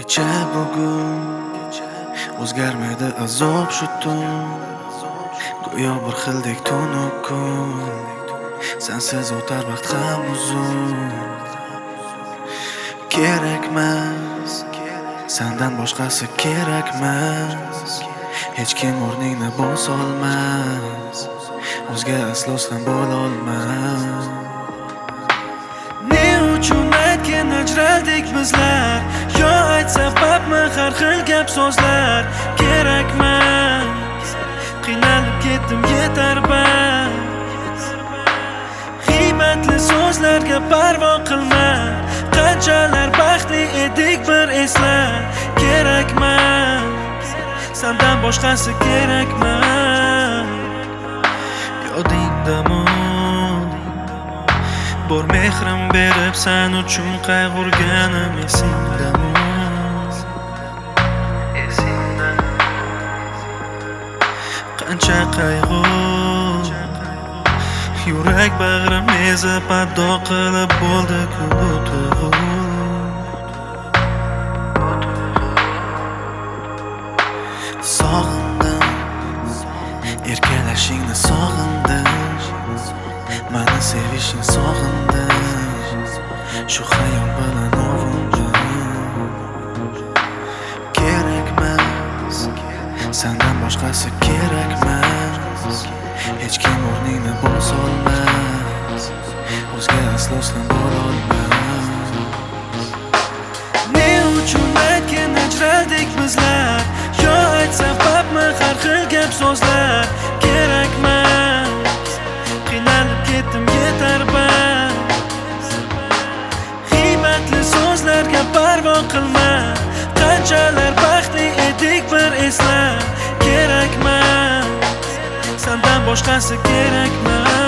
Kecha bugun o'zgarmaydi azob shu tun, go'yo bir xildek tunu kun. Sensiz o'tar vaqt ham uzun. Kerakmas, sendan boshqasi kerakmas. Hech kim o'rningni bosolmas, o'zga aslo sen bo'lolmas. Ne uchun aytgin ajraldik bizlar, yo ayt sababmi har xil gap so'zlar. Kerakmas, qiynalib ketdim yetar bas. Qiymatli so'zlarga parvo qilma, qanchalar baxtli edik bir esla. Kerakmas, sendan boshqasi kerakmas. Yodingdami bor mehrim berib sen uchun qayg'urganim esingdami? Qancha qayg'u yurak bag'rim ezib ado qilib bo'ldi-ku bu tuyg'u. Sog'indim, erkalashingni sog'indim, meni sevishing sog'indim, shu xayol bilan ovundim. Kerakmas, sendan boshqasi kerakmas. Hech kim o'rningni bosolmas, o'zga aslo sen bo'lolmas. Ne uchun aytgin ajraldik bizlar, yo ayt sababmi har xil gap so'zlar. Kerakmas, qiynalib ketdim yetar bas. Qiymatli so'zlarga parvo qilma, qanchalar baxtli edik bir esla. Kerakmas, sendan boshqasi kerakmas.